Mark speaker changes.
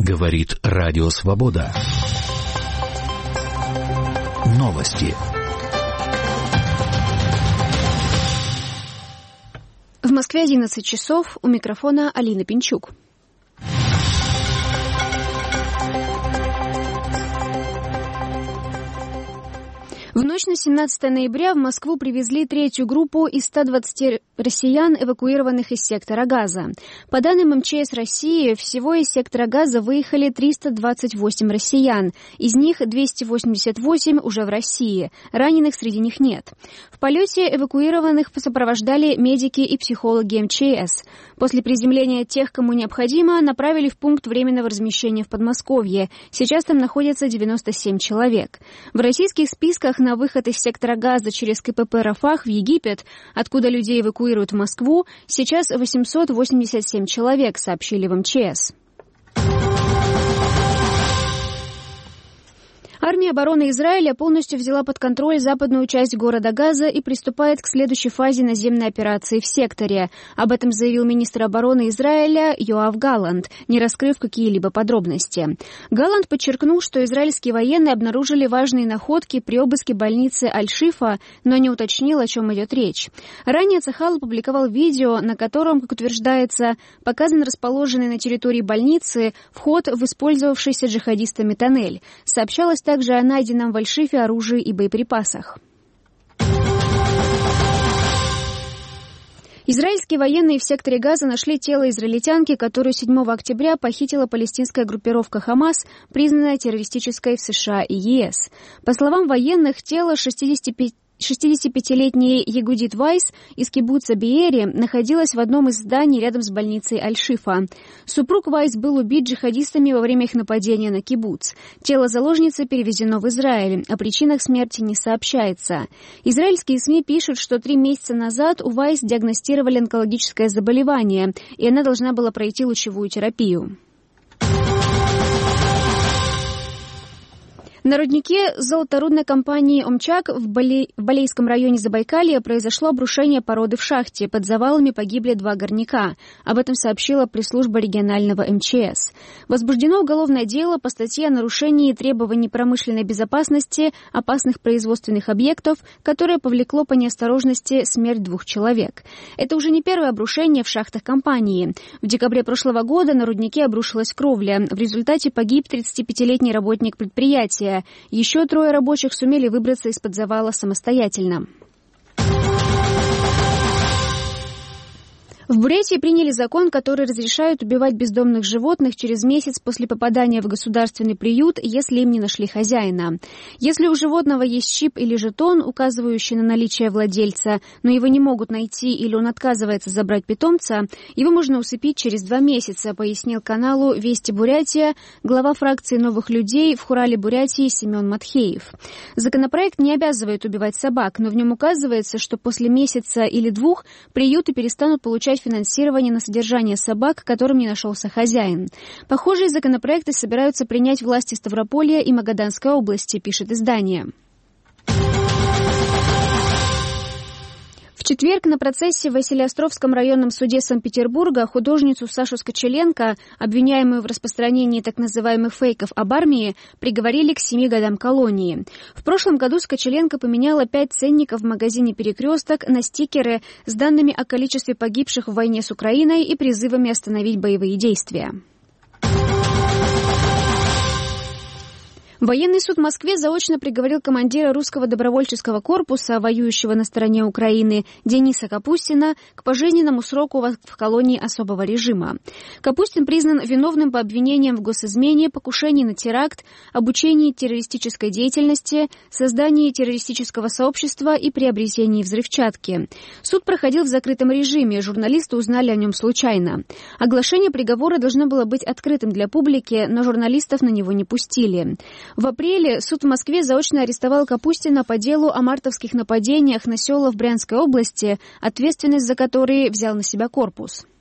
Speaker 1: Говорит Радио Свобода. Новости.
Speaker 2: В Москве 11 часов. У микрофона Алина Пинчук. В ночь на 17 ноября в Москву привезли третью группу из 120 россиян, эвакуированных из сектора Газа. По данным МЧС России, всего из сектора Газа выехали 328 россиян. Из них 288 уже в России. Раненых среди них нет. В полете эвакуированных сопровождали медики и психологи МЧС. После приземления тех, кому необходимо, направили в пункт временного размещения в Подмосковье. Сейчас там находятся 97 человек. В российских списках на выход из сектора Газа через КПП Рафах в Египет, откуда людей эвакуируют в Москву, сейчас 887 человек, сообщили в МЧС. Армия обороны Израиля полностью взяла под контроль западную часть города Газа и приступает к следующей фазе наземной операции в секторе. Об этом заявил министр обороны Израиля Йоав Галланд, не раскрыв какие-либо подробности. Галланд подчеркнул, что израильские военные обнаружили важные находки при обыске больницы Аль-Шифа, но не уточнил, о чем идет речь. Ранее Цахал опубликовал видео, на котором, как утверждается, показан расположенный на территории больницы вход в использовавшийся джихадистами тоннель. Сообщалось также о найденном в Аль-Шифе оружии и боеприпасах. Израильские военные в секторе Газа нашли тело израильтянки, которую 7 октября похитила палестинская группировка «Хамас», признанная террористической в США и ЕС. По словам военных, тело 65-летней Егудит Вайс из кибуца Биэри находилась в одном из зданий рядом с больницей Аль-Шифа. Супруг Вайс был убит джихадистами во время их нападения на кибуц. Тело заложницы перевезено в Израиль. О причинах смерти не сообщается. Израильские СМИ пишут, что 3 месяца назад у Вайс диагностировали онкологическое заболевание, и она должна была пройти лучевую терапию. На руднике золоторудной компании «Омчак» в Балейском районе Забайкалья произошло обрушение породы в шахте. Под завалами погибли 2 горняка. Об этом сообщила пресс-служба регионального МЧС. Возбуждено уголовное дело по статье о нарушении требований промышленной безопасности опасных производственных объектов, которое повлекло по неосторожности смерть 2 человек. Это уже не первое обрушение в шахтах компании. В декабре прошлого года на руднике обрушилась кровля. В результате погиб 35-летний работник предприятия. Еще 3 рабочих сумели выбраться из-под завала самостоятельно. В Бурятии приняли закон, который разрешает убивать бездомных животных через месяц после попадания в государственный приют, если им не нашли хозяина. Если у животного есть чип или жетон, указывающий на наличие владельца, но его не могут найти или он отказывается забрать питомца, его можно усыпить через 2 месяца, пояснил каналу «Вести Бурятия» глава фракции «Новых людей» в Хурале Бурятии Семен Матхеев. Законопроект не обязывает убивать собак, но в нем указывается, что после месяца или 2 приюты перестанут получать финансирование на содержание собак, которым не нашелся хозяин. Похожие законопроекты собираются принять власти Ставрополья и Магаданской области, пишет издание. В четверг на процессе в Василеостровском районном суде Санкт-Петербурга художницу Сашу Скочеленко, обвиняемую в распространении так называемых фейков об армии, приговорили к 7 годам колонии. В прошлом году Скочеленко поменяла 5 ценников в магазине «Перекресток» на стикеры с данными о количестве погибших в войне с Украиной и призывами остановить боевые действия. Военный суд в Москве заочно приговорил командира русского добровольческого корпуса, воюющего на стороне Украины, Дениса Капустина, к пожизненному сроку в колонии особого режима. Капустин признан виновным по обвинениям в госизмене, покушении на теракт, обучении террористической деятельности, создании террористического сообщества и приобретении взрывчатки. Суд проходил в закрытом режиме, журналисты узнали о нем случайно. Оглашение приговора должно было быть открытым для публики, но журналистов на него не пустили. В апреле суд в Москве заочно арестовал Капустина по делу о мартовских нападениях на села в Брянской области, ответственность за которые взял на себя корпус.